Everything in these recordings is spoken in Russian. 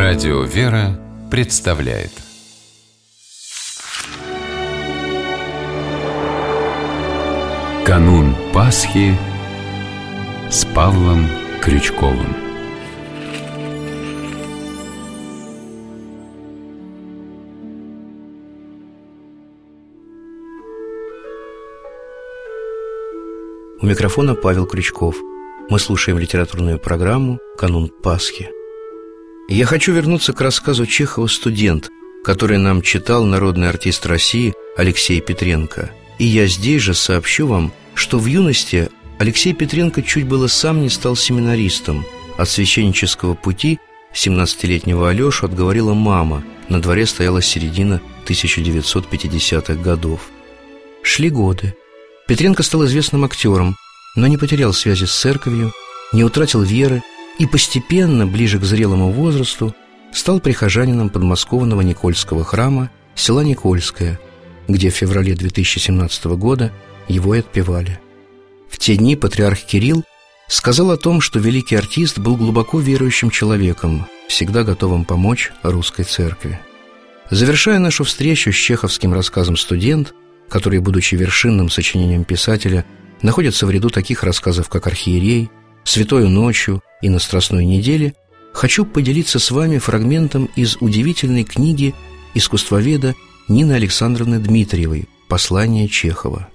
Радио «Вера» представляет Канун Пасхи с Павлом Крючковым. У микрофона Павел Крючков. Мы слушаем литературную программу «Канун Пасхи». Я хочу вернуться к рассказу Чехова «Студент», который нам читал народный артист России Алексей Петренко. И я здесь же сообщу вам, что в юности Алексей Петренко чуть было сам не стал семинаристом. От священнического пути 17-летнего Алешу отговорила мама. На дворе стояла середина 1950-х годов. Шли годы. Петренко стал известным актером, но не потерял связи с церковью, не утратил веры и постепенно, ближе к зрелому возрасту, стал прихожанином подмосковного Никольского храма села Никольское, где в феврале 2017 года его и отпевали. В те дни патриарх Кирилл сказал о том, что великий артист был глубоко верующим человеком, всегда готовым помочь русской церкви. Завершая нашу встречу с чеховским рассказом «Студент», который, будучи вершинным сочинением писателя, находится в ряду таких рассказов, как «Архиерей», «Святою ночью» и «На Страстной неделе», хочу поделиться с вами фрагментом из удивительной книги искусствоведа Нины Александровны Дмитриевой «Послание Чехова».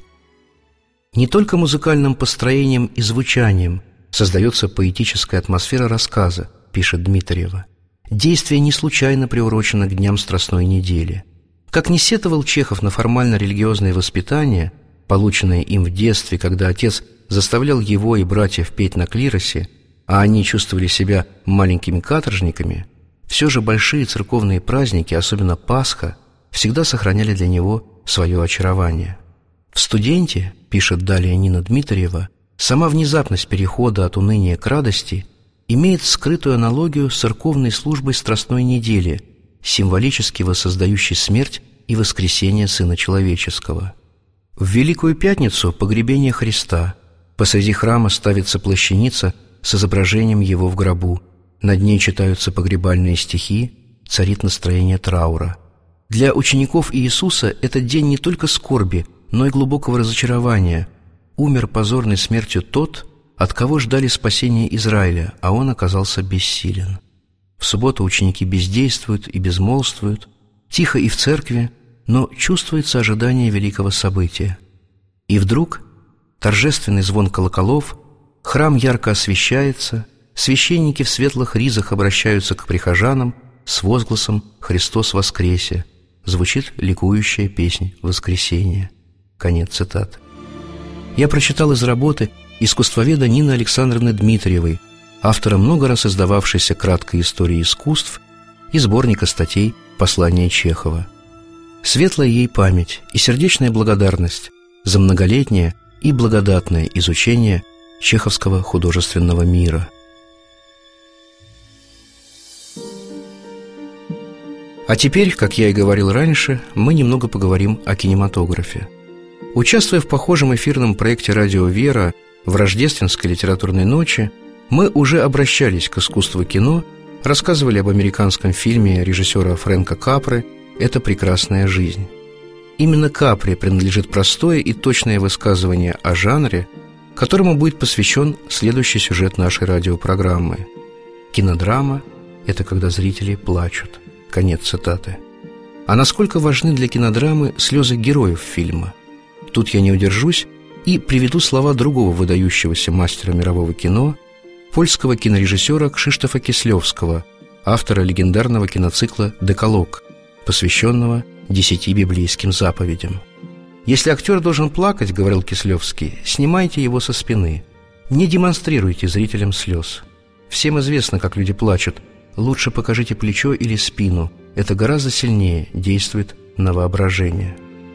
Не только музыкальным построением и звучанием создается поэтическая атмосфера рассказа, пишет Дмитриева. Действие не случайно приурочено к дням Страстной недели. Как не сетовал Чехов на формально-религиозное воспитание, полученное им в детстве, когда отец заставлял его и братьев петь на клиросе, а они чувствовали себя маленькими каторжниками, все же большие церковные праздники, особенно Пасха, всегда сохраняли для него свое очарование. В «Студенте», пишет далее Нина Дмитриева, сама внезапность перехода от уныния к радости имеет скрытую аналогию с церковной службой Страстной недели, символически воссоздающей смерть и воскресение Сына Человеческого. В Великую Пятницу погребение Христа. Посреди храма ставится плащаница с изображением Его в гробу. Над ней читаются погребальные стихи, царит настроение траура. Для учеников Иисуса этот день не только скорби, но и глубокого разочарования. Умер позорной смертью тот, от кого ждали спасения Израиля, а он оказался бессилен. В субботу ученики бездействуют и безмолвствуют, тихо и в церкви, но чувствуется ожидание великого события. И вдруг торжественный звон колоколов, храм ярко освещается, священники в светлых ризах обращаются к прихожанам с возгласом «Христос воскресе!» Звучит ликующая песнь воскресения. Конец цитаты. Я прочитал из работы искусствоведа Нины Александровны Дмитриевой, автора много раз издававшейся краткой истории искусств и сборника статей «Послание Чехова». Светлая ей память и сердечная благодарность за многолетнее и благодатное изучение чеховского художественного мира. А теперь, как я и говорил раньше, мы немного поговорим о кинематографе. Участвуя в похожем эфирном проекте «Радио Вера» в рождественской литературной ночи, мы уже обращались к искусству кино, рассказывали об американском фильме режиссера Фрэнка Капры «Это прекрасная жизнь». Именно Капре принадлежит простое и точное высказывание о жанре, которому будет посвящен следующий сюжет нашей радиопрограммы. Кинодрама – это когда зрители плачут. Конец цитаты. А насколько важны для кинодрамы слезы героев фильма? Тут я не удержусь и приведу слова другого выдающегося мастера мирового кино, польского кинорежиссера Кшиштофа Кислевского, автора легендарного киноцикла «Декалог», посвященного 10 библейским заповедям. «Если актер должен плакать, — говорил Кислевский, — снимайте его со спины. Не демонстрируйте зрителям слез. Всем известно, как люди плачут. Лучше покажите плечо или спину. Это гораздо сильнее действует на воображение».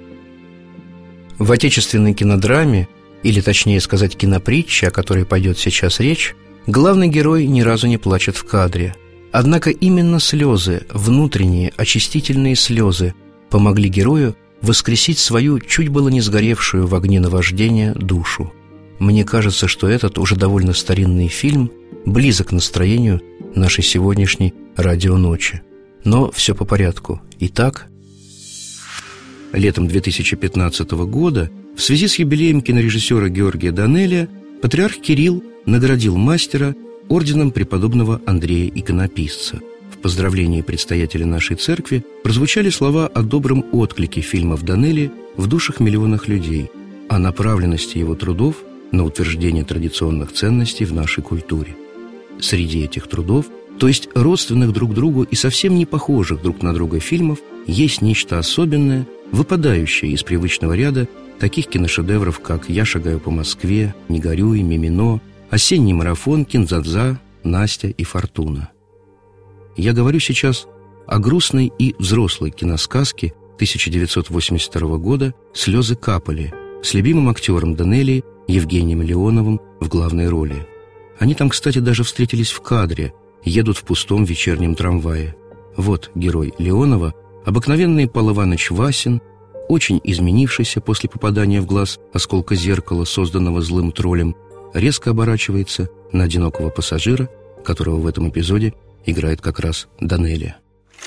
В отечественной кинодраме, или точнее сказать кинопритче, о которой пойдет сейчас речь, главный герой ни разу не плачет в кадре. Однако именно слезы, внутренние очистительные слезы, помогли герою воскресить свою чуть было не сгоревшую в огне наваждения душу. Мне кажется, что этот уже довольно старинный фильм близок к настроению нашей сегодняшней радионочи. Но все по порядку. Итак, летом 2015 года в связи с юбилеем кинорежиссера Георгия Данелия патриарх Кирилл наградил мастера орденом преподобного Андрея Иконописца. В поздравлении предстоятеля нашей церкви прозвучали слова о добром отклике фильмов Данелия в душах миллионов людей, о направленности его трудов на утверждение традиционных ценностей в нашей культуре. Среди этих трудов, то есть родственных друг другу и совсем не похожих друг на друга фильмов, есть нечто особенное, выпадающее из привычного ряда таких киношедевров, как «Я шагаю по Москве», «Не горюй», «Мимино», «Осенний марафон», «Кин-дза-дза», «Настя» и «Фортуна». Я говорю сейчас о грустной и взрослой киносказке 1982 года «Слезы капали» с любимым актером Данелии Евгением Леоновым в главной роли. Они там, кстати, даже встретились в кадре, едут в пустом вечернем трамвае. Вот герой Леонова, обыкновенный Пал Иваныч Васин, очень изменившийся после попадания в глаз осколка зеркала, созданного злым троллем, резко оборачивается на одинокого пассажира, которого в этом эпизоде играет как раз Данелия.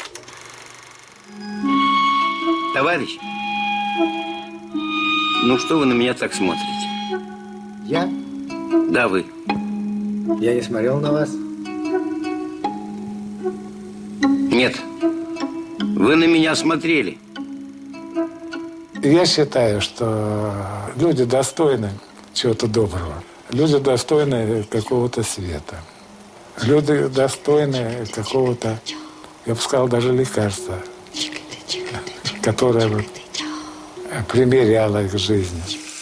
Товарищ, ну что вы на меня так смотрите? Я? Да, вы. Я не смотрел на вас. Нет, вы на меня смотрели. Я считаю, что люди достойны чего-то доброго. Люди достойны какого-то света. Люди достойны какого-то, я бы сказал, даже лекарства, которое примеряло их к жизни.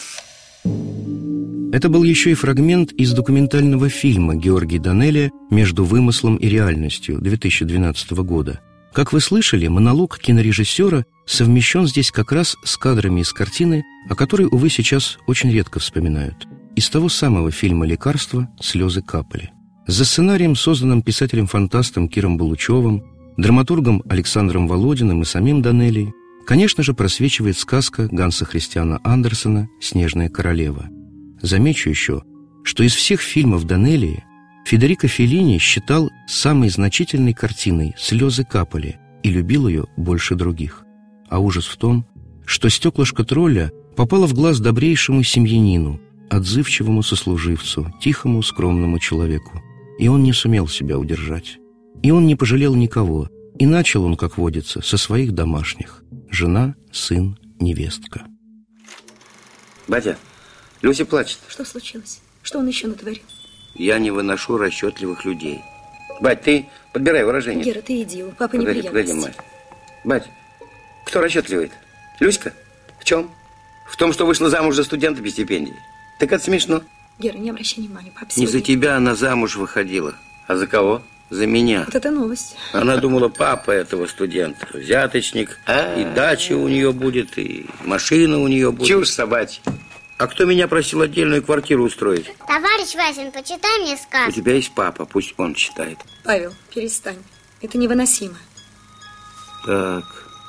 Это был еще и фрагмент из документального фильма Георгия Данелия «Между вымыслом и реальностью» 2012 года. Как вы слышали, монолог кинорежиссера совмещен здесь как раз с кадрами из картины, о которой, увы, сейчас очень редко вспоминают. Из того самого фильма «Лекарство» «Слезы капали». За сценарием, созданным писателем-фантастом Киром Булычевым, драматургом Александром Володиным и самим Данелией, конечно же, просвечивает сказка Ганса Христиана Андерсена «Снежная королева». Замечу еще, что из всех фильмов Данелии Федерико Феллини считал самой значительной картиной «Слезы капали» и любил ее больше других. А ужас в том, что стеклышко тролля попало в глаз добрейшему семьянину, отзывчивому сослуживцу, тихому, скромному человеку. И он не сумел себя удержать. И он не пожалел никого. И начал он, как водится, со своих домашних: жена, сын, невестка. Батя, Люся плачет. Что случилось? Что он еще натворил? Я не выношу расчетливых людей. Бать, ты подбирай выражение. Гера, ты иди, у папы неприятности. Погоди, мать. Бать, кто расчетливый? Люська? В чем? В том, что вышла замуж за студента без стипендии. Так это смешно. Гера, не обращай внимания, папа Не за тебя она замуж выходила. А за кого? За меня. Вот это новость. Она думала, папа этого студента взяточник, и дача у нее будет, и машина у нее будет. Чушь собачья. А кто меня просил отдельную квартиру устроить? Товарищ Васин, почитай мне сказку. У тебя есть папа, пусть он читает. Павел, перестань. Это невыносимо. Так.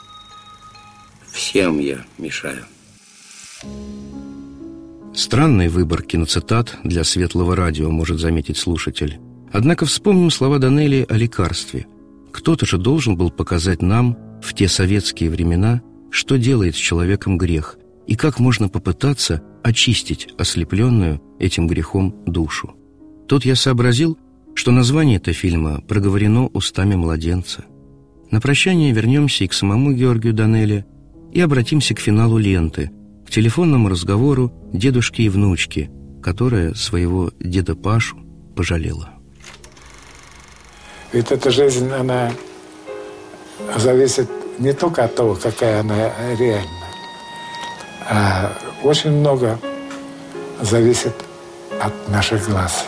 Всем я мешаю. Странный выбор киноцитат для светлого радио, может заметить слушатель. Однако вспомним слова Данелии о лекарстве. Кто-то же должен был показать нам в те советские времена, что делает с человеком грех, и как можно попытаться очистить ослепленную этим грехом душу. Тут я сообразил, что название этого фильма проговорено устами младенца. На прощание вернемся и к самому Георгию Данелия, и обратимся к финалу ленты, к телефонному разговору дедушки и внучки, которая своего деда Пашу пожалела. Ведь эта жизнь, она зависит не только от того, какая она реальна, а очень много зависит от наших глаз.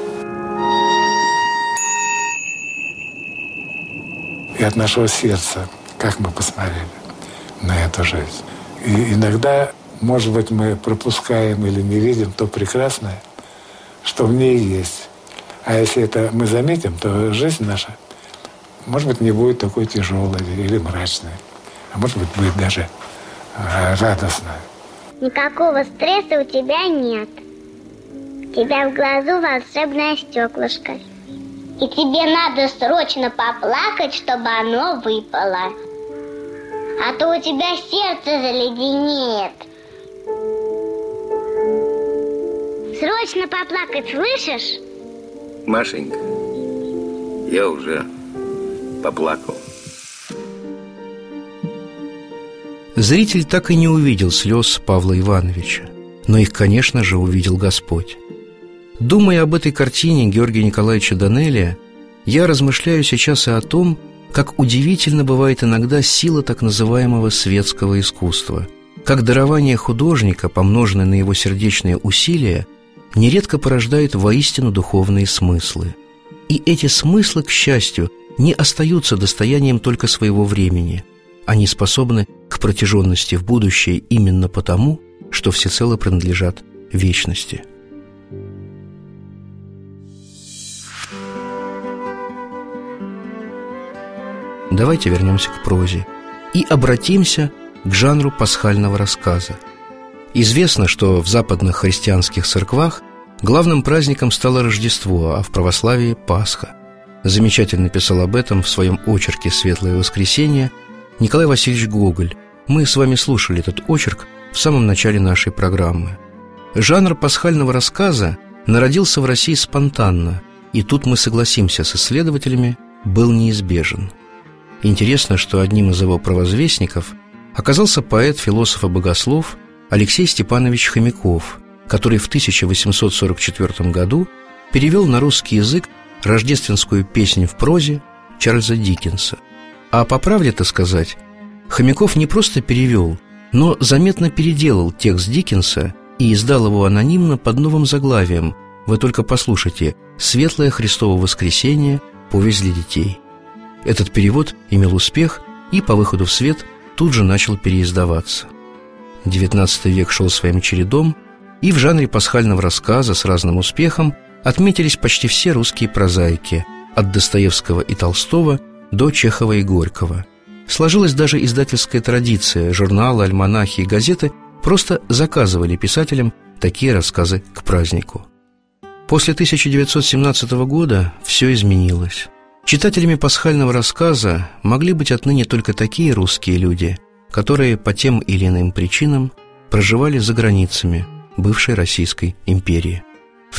И от нашего сердца, как мы посмотрели на эту жизнь. И иногда, может быть, мы пропускаем или не видим то прекрасное, что в ней есть. А если это мы заметим, то жизнь наша, может быть, не будет такой тяжелой или мрачной. А может быть, будет даже радостной. Никакого стресса у тебя нет. У тебя в глазу волшебное стеклышко. И тебе надо срочно поплакать, чтобы оно выпало. А то у тебя сердце заледенеет. Срочно поплакать, слышишь? Машенька, я уже поплакал. Зритель так и не увидел слез Павла Ивановича, но их, конечно же, увидел Господь. Думая об этой картине Георгия Николаевича Данелия, я размышляю сейчас и о том, как удивительно бывает иногда сила так называемого светского искусства, как дарование художника, помноженное на его сердечные усилия, нередко порождает воистину духовные смыслы. И эти смыслы, к счастью, не остаются достоянием только своего времени. Они способны к протяженности в будущее именно потому, что всецело принадлежат вечности. Давайте вернемся к прозе и обратимся к жанру пасхального рассказа. Известно, что в западных христианских церквах главным праздником стало Рождество, а в православии – Пасха. Замечательно писал об этом в своем очерке «Светлое воскресенье» Николай Васильевич Гоголь. Мы с вами слушали этот очерк в самом начале нашей программы. Жанр пасхального рассказа народился в России спонтанно, и тут мы согласимся с исследователями, был неизбежен. Интересно, что одним из его провозвестников оказался поэт, философ и богослов Алексей Степанович Хомяков, который в 1844 году перевел на русский язык рождественскую песнь в прозе Чарльза Диккенса. А по правде-то сказать, Хомяков не просто перевел, но заметно переделал текст Диккенса и издал его анонимно под новым заглавием. Вы только послушайте: «Светлое Христово воскресенье. Повесть для детей». Этот перевод имел успех и по выходу в свет тут же начал переиздаваться. XIX век шел своим чередом, и в жанре пасхального рассказа с разным успехом отметились почти все русские прозаики, от Достоевского и Толстого до Чехова и Горького. Сложилась даже издательская традиция, журналы, альманахи и газеты просто заказывали писателям такие рассказы к празднику. После 1917 года все изменилось. Читателями пасхального рассказа могли быть отныне только такие русские люди, которые по тем или иным причинам проживали за границами бывшей Российской империи. В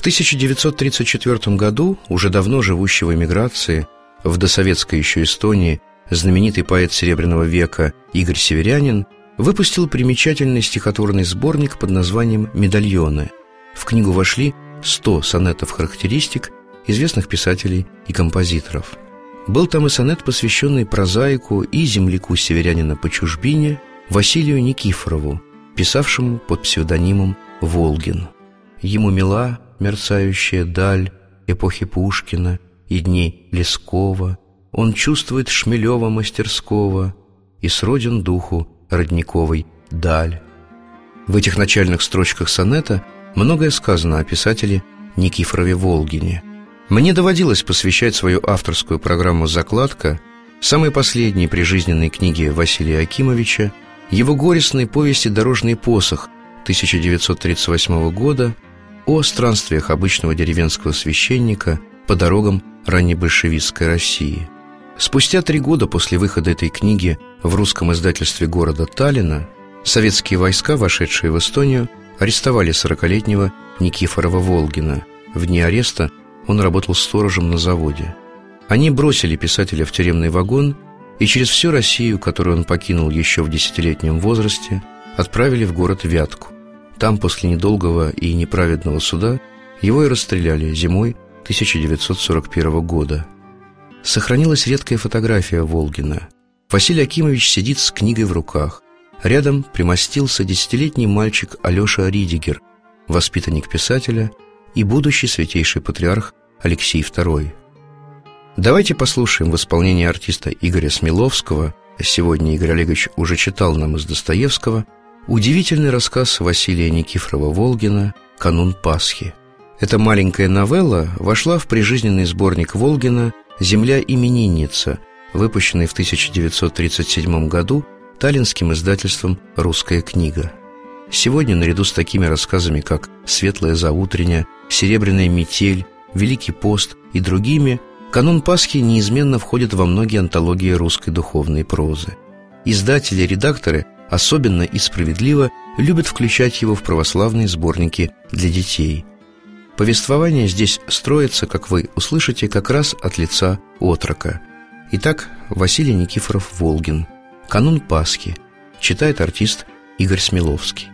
1934 году, уже давно живущий в эмиграции, в досоветской еще Эстонии, знаменитый поэт Серебряного века Игорь Северянин выпустил примечательный стихотворный сборник под названием «Медальоны». В книгу вошли 100 сонетов-характеристик известных писателей и композиторов. Был там и сонет, посвященный прозаику и земляку северянина по чужбине Василию Никифорову, писавшему под псевдонимом Волгин. Ему мила мерцающая даль эпохи Пушкина и дней Лескова, он чувствует Шмелева мастерского и сроден духу родниковой даль. В этих начальных строчках сонета многое сказано о писателе Никифорове Волгине. Мне доводилось посвящать свою авторскую программу «Закладка» самой последней прижизненной книге Василия Акимовича, его горестной повести «Дорожный посох» 1938 года о странствиях обычного деревенского священника по дорогам раннебольшевистской России. Спустя 3 года после выхода этой книги в русском издательстве города Таллина советские войска, вошедшие в Эстонию, арестовали 40-летнего Никифорова Волгина. В дни ареста он работал сторожем на заводе. Они бросили писателя в тюремный вагон и через всю Россию, которую он покинул еще в 10-летнем возрасте, отправили в город Вятку. Там, после недолгого и неправедного суда, его и расстреляли зимой 1941 года. Сохранилась редкая фотография Волгина. Василий Акимович сидит с книгой в руках. Рядом примостился 10-летний мальчик Алеша Ридигер, воспитанник писателя и будущий святейший патриарх Алексей II. Давайте послушаем в исполнении артиста Игоря Смеловского, сегодня Игорь Олегович уже читал нам из Достоевского, удивительный рассказ Василия Никифорова Волгина «Канун Пасхи». Эта маленькая новелла вошла в прижизненный сборник Волгина «Земля именинница», выпущенный в 1937 году таллинским издательством «Русская книга». Сегодня, наряду с такими рассказами, как «Светлое заутренне», «Серебряная метель», «Великий пост» и другими, Канун Пасхи неизменно входит во многие антологии русской духовной прозы. Издатели, редакторы особенно и справедливо любят включать его в православные сборники для детей. Повествование здесь строится, как вы услышите, как раз от лица отрока. Итак, Василий Никифоров-Волгин. «Канун Пасхи». Читает артист Игорь Смеловский.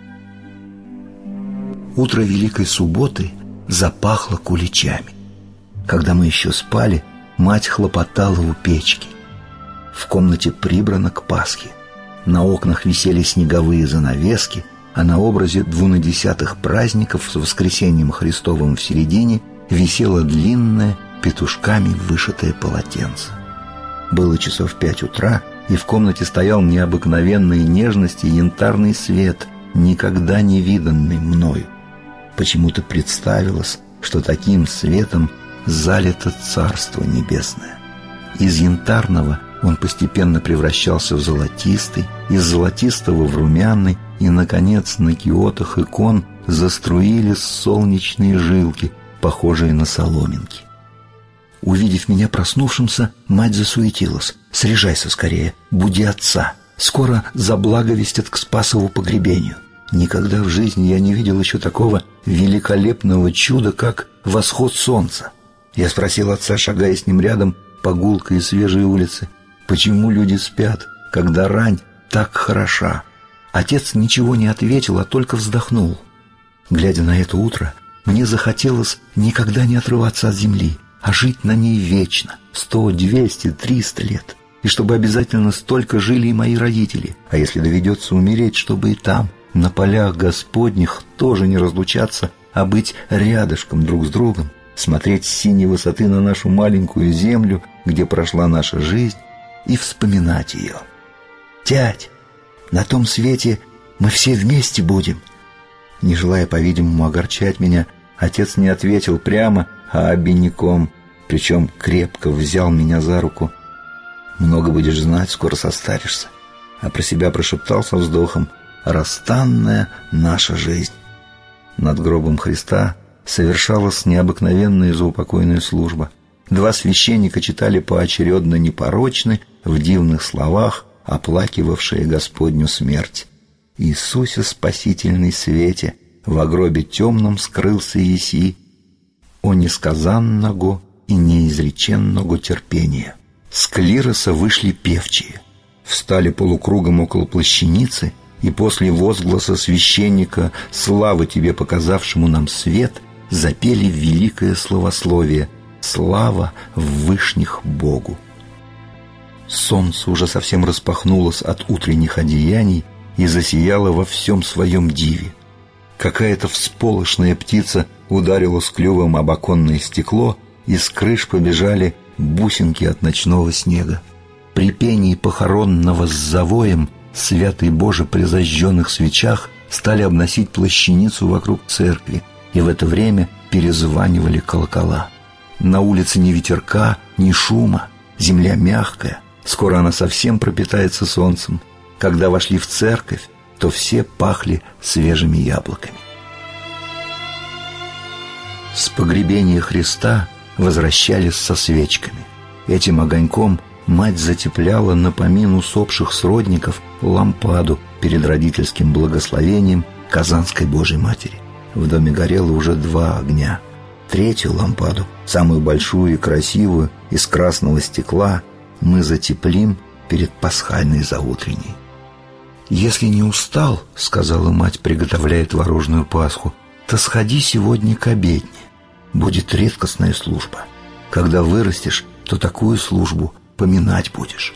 Утро Великой Субботы запахло куличами. Когда мы еще спали, мать хлопотала у печки. В комнате прибрано к Пасхе. На окнах висели снеговые занавески, а на образе 12 праздников с воскресением Христовым в середине висело длинное, петушками вышитое полотенце. Было часов 5 утра, и в комнате стоял необыкновенной нежности янтарный свет, никогда не виданный мною. Почему-то представилось, что таким светом залито Царство Небесное. Из янтарного он постепенно превращался в золотистый, из золотистого в румяный, и, наконец, на киотах икон заструились солнечные жилки, похожие на соломинки. Увидев меня проснувшимся, мать засуетилась. «Срежайся скорее, буди отца. Скоро заблаговестят к Спасову погребению». Никогда в жизни я не видел еще такого великолепного чуда, как восход солнца. Я спросил отца, шагая с ним рядом по гулкой и свежей улице, почему люди спят, когда рань так хороша. Отец ничего не ответил, а только вздохнул. Глядя на это утро, мне захотелось никогда не отрываться от земли, а жить на ней вечно, 100, 200, 300 лет. И чтобы обязательно столько жили и мои родители. А если доведется умереть, чтобы и там, на полях Господних, тоже не разлучаться, а быть рядышком друг с другом, смотреть с синей высоты на нашу маленькую землю, где прошла наша жизнь, и вспоминать ее. «Тядь, на том свете мы все вместе будем». Не желая, по-видимому, огорчать меня, отец не ответил прямо, а обиняком, причем крепко взял меня за руку. «Много будешь знать, скоро состаришься». А про себя прошептал со вздохом: «Расстанная наша жизнь». Над гробом Христа совершалась необыкновенная заупокойная служба. 2 священника читали поочередно непорочны, в дивных словах оплакивавшие Господню смерть. «Иисусе спасительный свете, во гробе темном скрылся еси, о несказанного и неизреченного терпения». С клироса вышли певчие, встали полукругом около плащаницы, и после возгласа священника «Слава тебе, показавшему нам свет», запели великое славословие «Слава в вышних Богу». Солнце уже совсем распахнулось от утренних одеяний и засияло во всем своем диве. Какая-то всполошная птица ударила с клювом об оконное стекло, и с крыш побежали бусинки от ночного снега. При пении похоронного с завоем святый Боже при зажженных свечах стали обносить плащаницу вокруг церкви, и в это время перезванивали колокола. На улице ни ветерка, ни шума, земля мягкая, скоро она совсем пропитается солнцем. Когда вошли в церковь, то все пахли свежими яблоками. С погребения Христа возвращались со свечками. Этим огоньком мать затепляла на помин усопших сродников лампаду перед родительским благословением Казанской Божьей Матери. В доме горело уже 2 огня. 3-ю лампаду, самую большую и красивую, из красного стекла, мы затеплим перед пасхальной заутренней. «Если не устал, — сказала мать, приготовляя творожную Пасху, — то сходи сегодня к обедне. Будет редкостная служба. Когда вырастешь, то такую службу поминать будешь».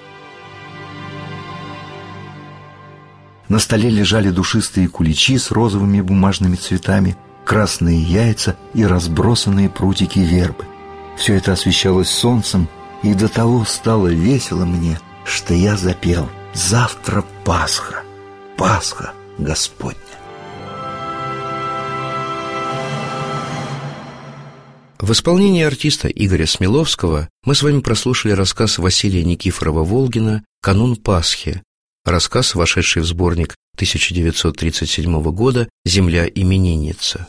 На столе лежали душистые куличи с розовыми бумажными цветами, красные яйца и разбросанные прутики вербы. Все это освещалось солнцем, и до того стало весело мне, что я запел: «Завтра Пасха, Пасха Господня». В исполнении артиста Игоря Смеловского мы с вами прослушали рассказ Василия Никифорова-Волгина «Канун Пасхи», рассказ, вошедший в сборник 1937 года «Земля именинница».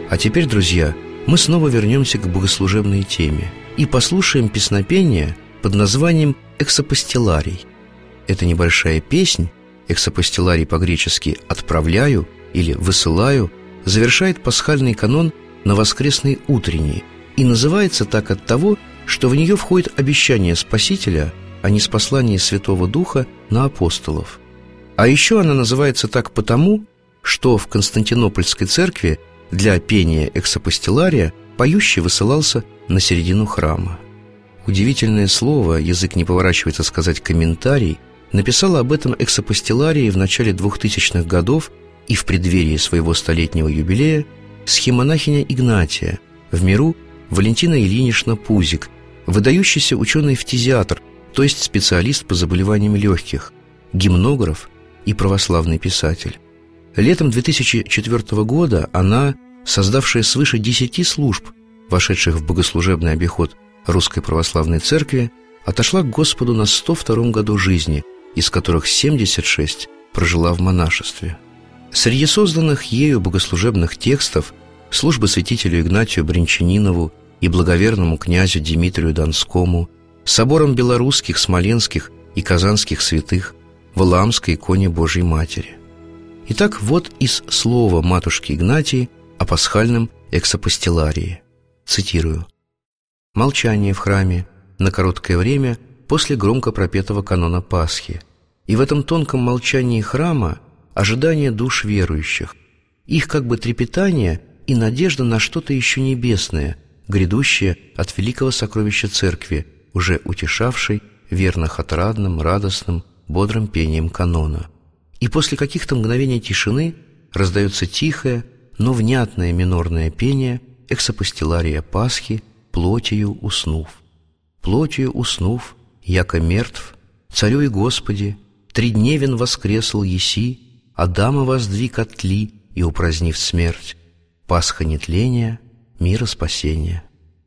А теперь, друзья, мы снова вернемся к богослужебной теме и послушаем песнопение под названием «Эксапостиларий». Это небольшая песнь, эксапостиларий по-гречески «отправляю» или «высылаю», завершает пасхальный канон на воскресный утренний и называется так от того, что в нее входит обещание Спасителя о ниспослании Святого Духа на апостолов. А еще она называется так потому, что в Константинопольской церкви для пения эксапостилария поющий высылался на середину храма. Удивительное слово, язык не поворачивается сказать «комментарий», написала об этом эксапостиларии в начале 2000-х годов и в преддверии своего столетнего юбилея схимонахиня Игнатия, в миру Валентина Ильинична Пузик, выдающийся ученый-фтизиатр, то есть специалист по заболеваниям легких, гимнограф и православный писатель. Летом 2004 года она, создавшая свыше 10 служб, вошедших в богослужебный обиход Русской Православной Церкви, отошла к Господу на 102-м году жизни, из которых 76 прожила в монашестве. Среди созданных ею богослужебных текстов службы святителю Игнатию Брянчанинову и благоверному князю Дмитрию Донскому, соборам белорусских, смоленских и казанских святых, Валаамской иконе Божьей Матери. Итак, вот из слова матушки Игнатии о пасхальном эксапостиларии. Цитирую. «Молчание в храме на короткое время после громко пропетого канона Пасхи, и в этом тонком молчании храма ожидание душ верующих, их как бы трепетание и надежда на что-то еще небесное, грядущее от великого сокровища Церкви, уже утешавшей верных отрадным, радостным, бодрым пением канона. И после каких-то мгновений тишины раздается тихое, но внятное минорное пение эксапостилария Пасхи «Плотью уснув». «Плотью уснув, яко мертв, царю и Господи, тридневен воскресл еси, Адама воздвиг от тли и упразднив смерть, Пасха нетления, мира спасения».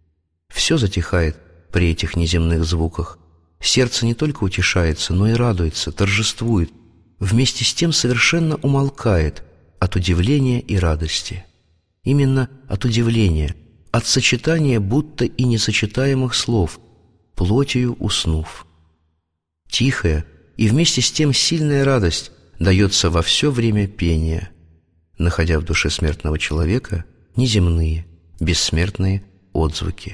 Все затихает при этих неземных звуках. Сердце не только утешается, но и радуется, торжествует, вместе с тем совершенно умолкает от удивления и радости. Именно от удивления, от сочетания будто и несочетаемых слов, плотью уснув. Тихая и вместе с тем сильная радость дается во все время пения, находя в душе смертного человека неземные, бессмертные отзвуки.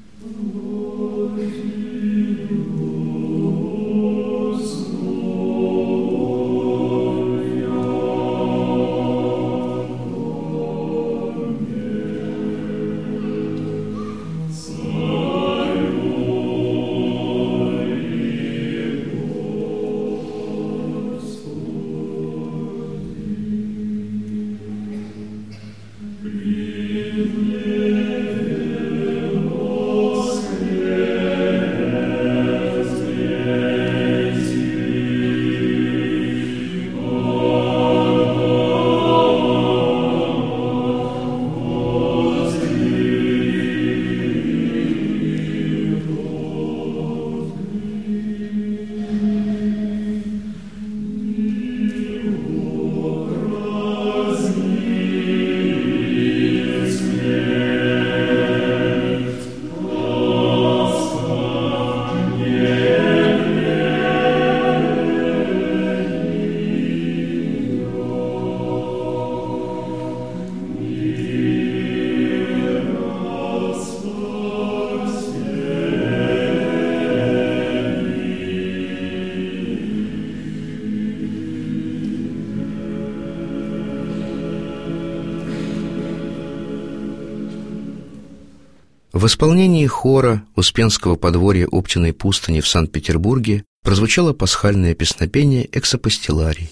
В исполнении хора Успенского подворья Оптиной пустыни в Санкт-Петербурге прозвучало пасхальное песнопение «Эксапостиларий».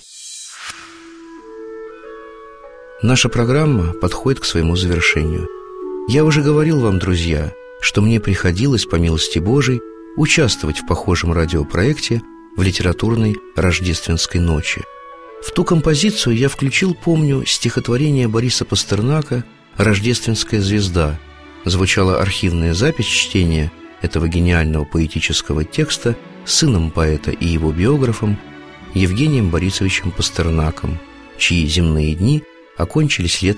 Наша программа подходит к своему завершению. Я уже говорил вам, друзья, что мне приходилось, по милости Божией, участвовать в похожем радиопроекте в литературной рождественской ночи. В ту композицию я включил, помню, стихотворение Бориса Пастернака «Рождественская звезда». Звучала архивная запись чтения этого гениального поэтического текста сыном поэта и его биографом Евгением Борисовичем Пастернаком, чьи земные дни окончились летом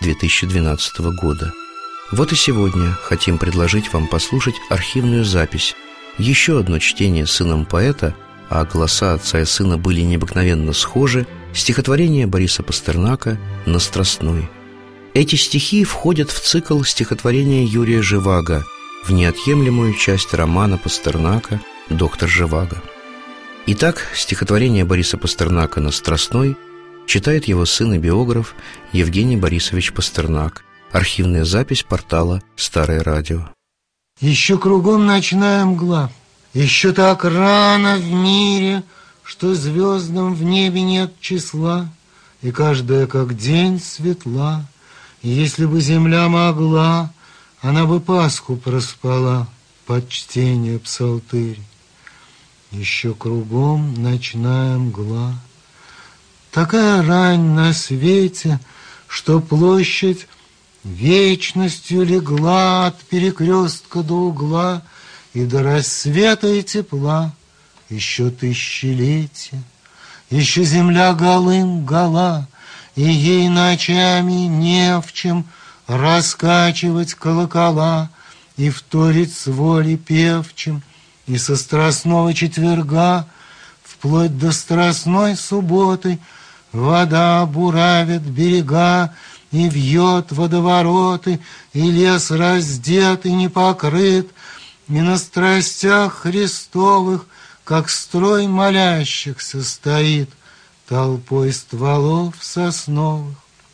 2012 года. Вот и сегодня хотим предложить вам послушать архивную запись, еще одно чтение сыном поэта, а голоса отца и сына были необыкновенно схожи, стихотворение Бориса Пастернака «На Страстной». Эти стихи входят в цикл стихотворения Юрия Живаго, в неотъемлемую часть романа Пастернака «Доктор Живаго». Итак, стихотворение Бориса Пастернака «На Страстной» читает его сын и биограф Евгений Борисович Пастернак. Архивная запись портала «Старое радио». Еще кругом ночная мгла, еще так рано в мире, что звездам в небе нет числа, и каждая как день светла. И если бы земля могла, она бы Пасху проспала под чтение псалтырь. Еще кругом ночная мгла, такая рань на свете, что площадь вечностью легла от перекрестка до угла, и до рассвета и тепла еще тысячелетия. Еще земля голым гола, и ей ночами не в чем раскачивать колокола и вторить с воли певчим, и со страстного четверга вплоть до страстной субботы вода буравит берега и вьет водовороты, и лес раздет и не покрыт, и на страстях Христовых, как строй молящихся, стоит толпой стволов сосновых.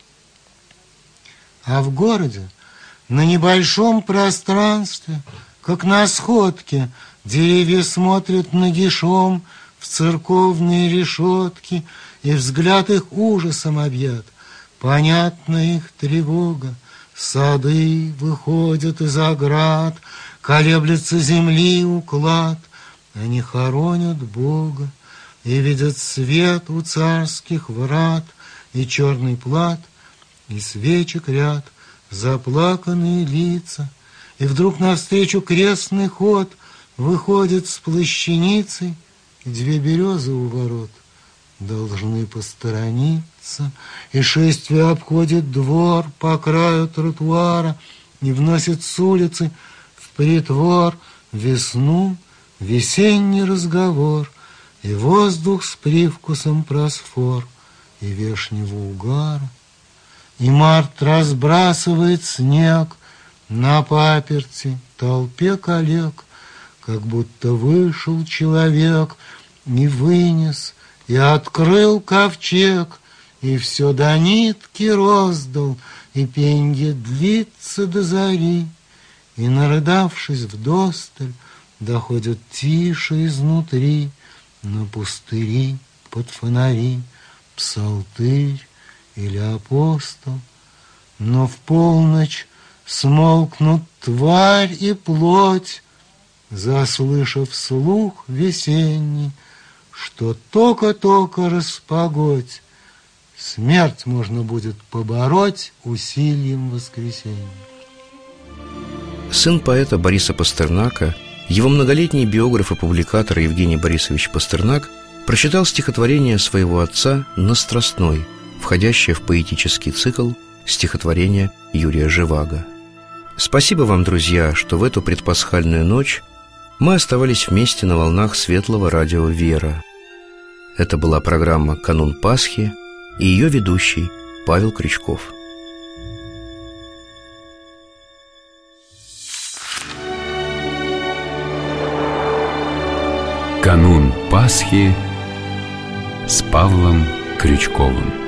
А в городе на небольшом пространстве, как на сходке, деревья смотрят нагишом в церковные решетки, и взгляд их ужасом объят. Понятна их тревога, сады выходят из оград, колеблется земли уклад. Они хоронят Бога и видят свет у царских врат, и черный плат, и свечек ряд, заплаканные лица. И вдруг навстречу крестный ход выходит с плащаницей, и две березы у ворот должны посторониться, и шествие обходит двор по краю тротуара и вносит с улицы в притвор весну, весенний разговор, и воздух с привкусом просфор и вешнего угара. И март разбрасывает снег на паперти толпе коллег, как будто вышел человек и вынес, и открыл ковчег, и все до нитки роздал, и пенье длится до зари, и, нарыдавшись вдосталь, доходят тише изнутри на пустыри под фонари псалтырь или апостол. Но в полночь смолкнут тварь и плоть, заслышав слух весенний, что тока-тока распогодь, смерть можно будет побороть усилием воскресенья. Сын поэта Бориса Пастернака, его многолетний биограф и публикатор Евгений Борисович Пастернак прочитал стихотворение своего отца «На Страстной», входящее в поэтический цикл стихотворения Юрия Живаго. Спасибо вам, друзья, что в эту предпасхальную ночь мы оставались вместе на волнах светлого радио «Вера». Это была программа «Канун Пасхи» и ее ведущий Павел Крючков. «Канун Пасхи» с Павлом Крючковым.